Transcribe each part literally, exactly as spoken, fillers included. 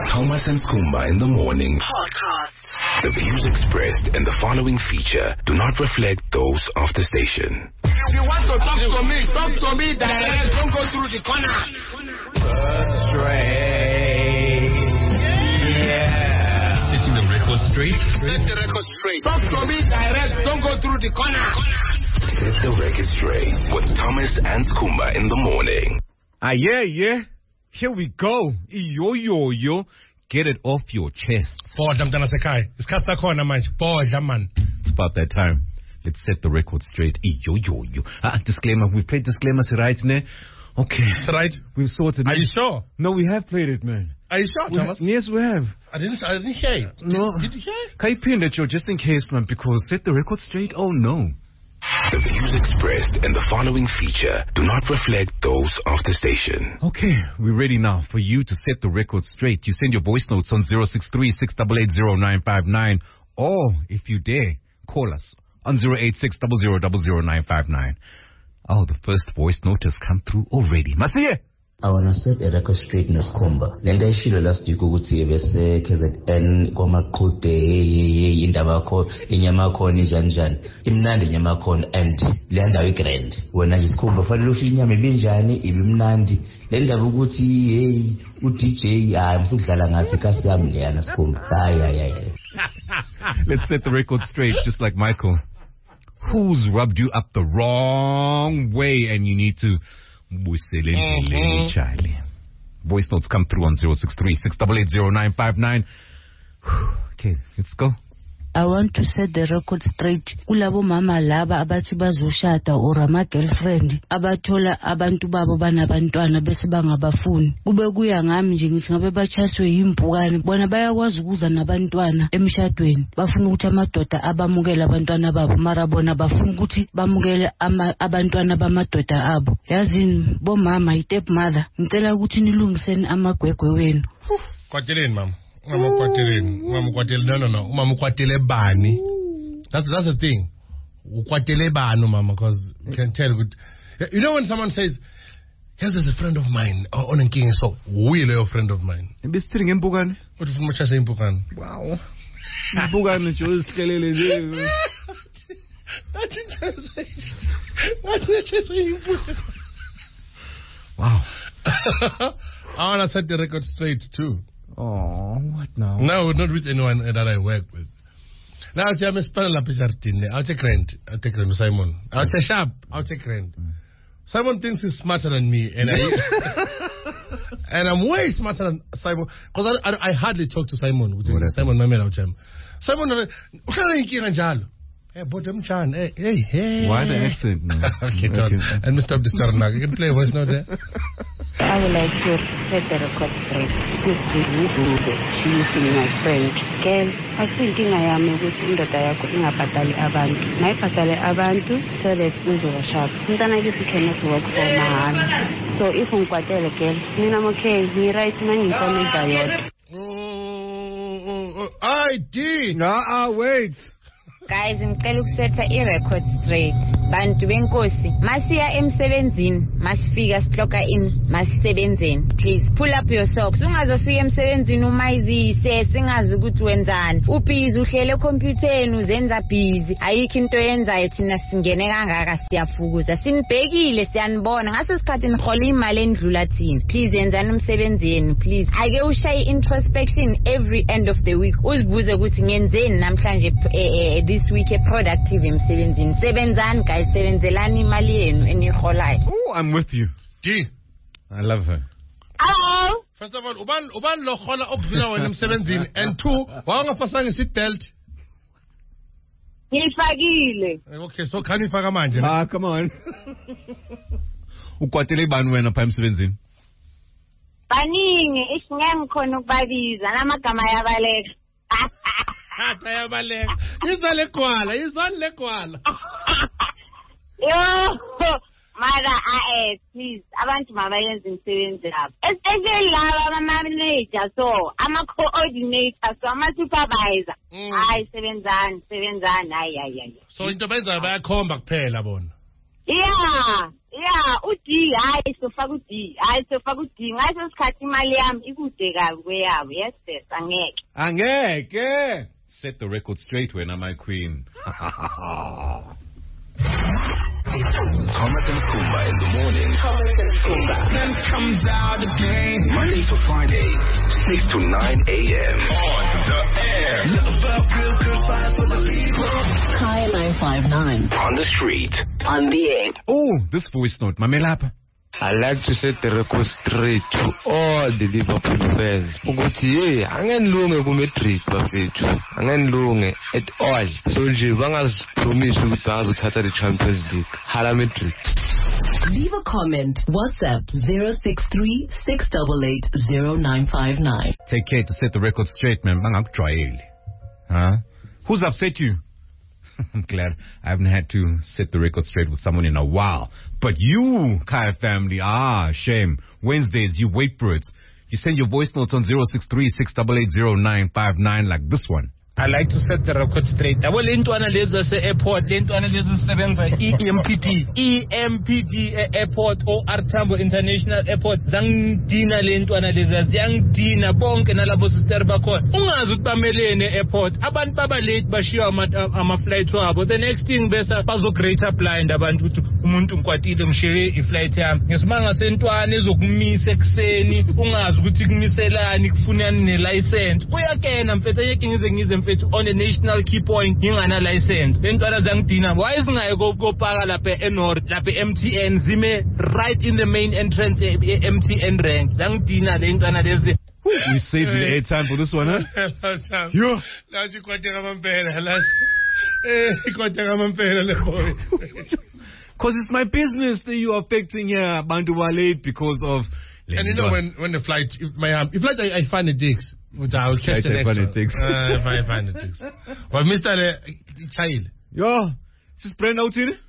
Thomas and Kumba in the morning. Podcast. The views expressed in the following feature do not reflect those of the station. If you want to talk to me, talk to me direct. Don't go through the corner. Straight. Yeah. Setting the record straight. Set the record straight. Talk to me direct. Don't go through the corner. Set the record straight with Thomas and Kumba in the morning. Ah, yeah, yeah. Here we go. Yo, yo, yo. Get it off your chest. Bodla mntana sekhaya. Isikhathi sakhona manje. Bodla man. It's about that time. Let's set the record straight. Yo, yo, yo. Ah, disclaimer. We've played disclaimers, right, ne? Okay. It's right. We've sorted Are it. you sure? No, we have played it, man. Are you sure, We Thomas? ha- yes, we have. I didn't. I didn't hear it. No. Did, did you hear it? Can you pin it, Joe, just in case, man, because set the record straight? Oh, no. The views expressed in the following feature do not reflect those of the station. Okay, we're ready now for you to set the record straight. You send your voice notes on zero six three, six eight eight, zero nine five nine, or if you dare, call us on zero eight six, zero zero zero zero nine five nine. Oh, the first voice note has come through already. Masiye! I wanna set a record straight noSkhumba. Lento ayishilo last week ukuthi bese K Z N kwamaqhude hey indaba yakho inyama yakho njani njani. Imnandi inyama yakho and le ndawo igrand. Wena nje Skhumba fanele usho inyama ibinjani ibimnandi. Le ndaba ukuthi hey u D J hayi msukudlala ngathi kasi yami leyana Skhumba. Hayi hayi hayi. Let's set the record straight just like Michael. Who's rubbed you up the wrong way and you need to mm-hmm. Charlie. Voice notes come through on zero six three, six eight eight, zero nine five nine. Okay, let's go. I want to set the record straight. Kulabo mama laba abathi bazoshada or ama girlfriend abathola abantu babo banabantwana bese bangabafuni. Kube kuya ngami nje ngithi ngabe bachaswe yimpukane bona bayakwazi ukuza nabantwana emshadweni. Bafuna ukuthi amadoda abamukele abantwana babo mara bona bafuna ukuthi bamukele abantwana bamadoda abo. Yazini bomama i-step mother ngicela ukuthi nilungiseni amagwegwe wenu. Kwateleni mama. Mama kwateleni. Mama kwateleni. No no no. Mama kwatele bani. That's that's the thing. Ukwatele bani mama, because you can tell good. You know when someone says, "Yes, there's a friend of mine on a king," so we are a friend of mine. Maybe sitting in Impukane. What if much as Impukane? Wow. Impukane just kelele nje. What did you say? What did you say? Wow. I want to set the record straight too. Oh, what now? No, not with anyone that I work with. Now I'll say I'm a spell up I'll take rent. I'll take rent, Simon. I'll say sharp. I'll take rent. Mm. Simon thinks he's smarter than me, and I and I'm way smarter than Simon because I, I, I hardly talk to Simon. Which is Simon Mamela Uchem. Simon, hey, bottom chan, hey, hey, hey. Why the accent? No? Okay, John. Okay. And Mister Disturna, you can play a voice note there. I would like to set the record straight. This is Rudude. She used to be my friend. Girl, I think I am ukuthi indoda yakho ingabhadali abantu. Mayibhadale abantu so that uzoba sharp. Umntana kithi cannot work for mahhala. So if ungikwatele girl, mina I'm okay. Ngi-right mangiyinkomeza yodwa. Oh, I did. Nah, wait. Guys, ngicela ukusetha i-record straight. Bantu benkosi, masiya emsebenzini, masifika sihloka in, masisebenzeni. Please pull up your socks. Ungazofika emsebenzini umayizise, singazi ukuthi wenzani. Ubhizi uhlele ekhompyutheni uzenza busy. Ayikho into yenzayo thina singene kangaka siyafukuza. Sinibhekile siyanibona. Ngaso sikhathi nihola imali endlula thina. Please yenzani umsebenzi yenu, please. Ake ushaye introspection every end of the week. Uzibuze ukuthi ngenzeni namhlanje eh this week productive emsebenzini. Sebenzani guys, sebenzelani imali yenu eniholayo. Oh, I'm with you. D. I love her. Hello. First of all, uban uban lo khola okuvula wena emsebenzini, and two, wawungafasanga iseat belt. Ngifakile. Okay, so can you faka manje? Ah, come on. Ukwatele bani wena pha emsebenzini? Baningi isingeke ngikhona ukubabiza namagama yabaleka. Hata yabaleka. Izale kwala, izale kwala. Yo, mara eh please abantu mabayenza imisebenzi yabo. Especially laba ama manager so ama coordinator so ama supervisor. Hayi sebenzani, sebenzani hayi hayi hayi. So into benza bayakhomba kuphela bona. Yeah. Yeah, uD hayi sofaka uD. Hayi sofaka uD. Ngaso sikhathi imali yami ikude kabi kweyabo. Yes, yes, angeke. Angeke. Set the record straight when I'm my queen. Thomas and Kumba in the morning. Thomas and Kumba. Then comes out again. Monday to Friday, six to nine a.m. On the air. Love real good vibes for the people. Kaya nine five nine. On the street. On the air. Oh, this voice note, Mamelapa. I like to set the record straight to all the Liverpool fans. Ukuthi hey, angenilunge ku Madrid bafethu. Angenilunge at all. So nje bangazipromise ukuthi bazothatha the Champions League. Hala Madrid. Leave a comment. WhatsApp zero six three six eight eight zero nine five nine. Take care to set the record straight, man. Bangakujwayeli. Huh? Who's upset you? I'm glad I haven't had to set the record straight with someone in a while. But you, Kaya family, ah, shame. Wednesdays, you wait for it. You send your voice notes on zero six three six eight eight zero nine five nine like this one. I like to set the record straight. Abo lentwana lezi zase airport, lentwana lezi zisebenza E M P D, E M P D airport or Tambo International Airport. Zangidina lentwana lezi ziyangidina bonke nalabo sister bakhona. Ungazi ukuthi bamelene airport. Abantu baba late bashiya ama ama flight wabo. The next thing besa bazo greater blind abantu ukuthi umuntu ngikwatile ngishele iflight yami. Ngesimanga sentwana ezokumisa ekseni, ungazi ukuthi kumiselani kufunani ne license. Uyakena mfethu yeke ngize ngize on a national key point ngingana license bentwana zangidina why isingaye kopaka lapha eNorth lapha M T N zime right in the main entrance M T N rank zangidina lentwana lezi. We saved the airtime for this one, huh? Yo, lathi kwateka mampela lathi eh kwateka mampela le boy. Cause it's my business that you are affecting here bantu late because of. And you know when when the flight if my um, if flight I, I find the digs. Which I will catch the next one. Uh, if I find it. But Mister Le, child. Yo, this is Brenda out here.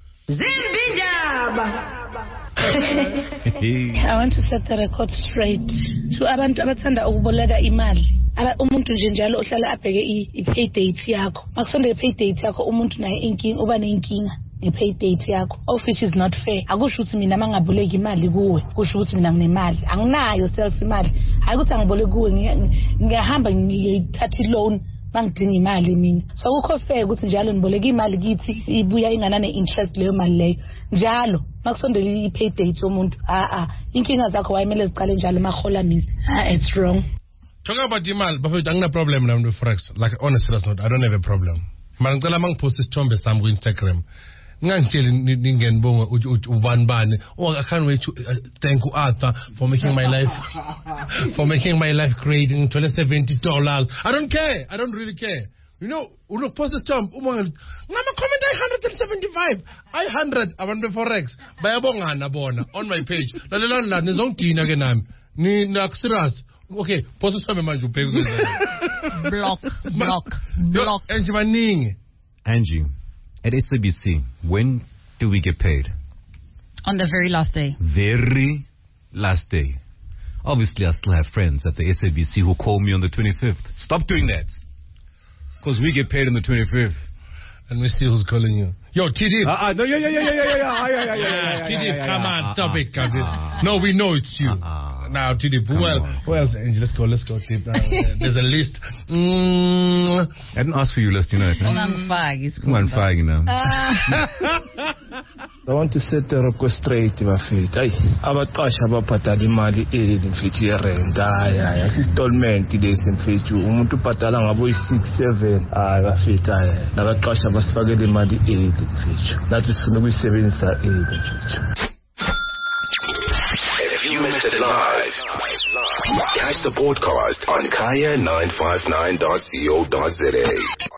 I want to set the record straight. So abantu abathanda ukuboleka imali. Aba umuntu nje njalo ohlala abheke i-pay date yakho. Makusonde i-pay date yakho umuntu naye inkinga uba nenkinga. I-pay date yakho, of which is not fair. Akusho ukuthi mina mangaboleka imali kuwe, kusho ukuthi mina nginemali. Anginayo self imali. Hayi ukuthi angiboleka kuwe ngiyahamba ngiyithatha loan mangidinga imali mina. So akukho fair ukuthi njalo niboleka imali kithi ibuya ingana ne-interest leyo mali leyo. Njalo makusondela i-pay date yomuntu, ah ah, inkinga zakho wayimele ziqale njalo mahola mina. Ah, it's wrong. Talking about imali, bafethu angina problem nami with forex. Like honestly that's not. I don't have a problem. Mara ngicela mangipost isithombe sami ku Instagram. Ngangitshela ningenibonga ubani bani. Oh, I can't wait to uh, thank Arthur for making my life for making my life great. Ngithole seventy dollars. I don't care. I don't really care. You know, look, post this term. Ngama comment I one hundred seventy-five. I one hundred abantu forex. Bayabongana bona on my page. Lalela la nizongidina ke nami. Ni nakusirious. Okay, post this term manje ubheke uzenzani. Block, block, block. Angie baningi. Angie. At S A B C, when do we get paid? On the very last day. Very last day. Obviously, I still have friends at the S A B C who call me on the twenty-fifth. Stop doing that. Because we get paid on the twenty-fifth. And we see who's calling you. Yo, T D. Uh, uh, no, yeah, yeah, yeah, yeah, yeah, yeah, yeah, yeah, yeah, T D, yeah, yeah, come yeah, on, uh, stop uh, it, Captain. uh, No, we know it's you. Uh, now, T D, who else? Who else, Angie? Let's go, let's go, Tip. Uh, there's a list. Mm. I didn't ask for your list, you know. Ungangifaki isikhumba. Ungangifaki now. I want to set the record straight, bafethu. Hayi, abaqasha ababhadala imali elile mfethu yerent. Hayi, hayi, asistolment lesi mfethu. Umuntu ubhadala ngabo i-six seven. Hayi bafethu, hayi. Nabaqasha basifakele imali elile mfethu. Nathi sifuna ukuyisebenzisa elile mfethu. If you missed it live, catch the broadcast on kaya nine five nine dot co dot za.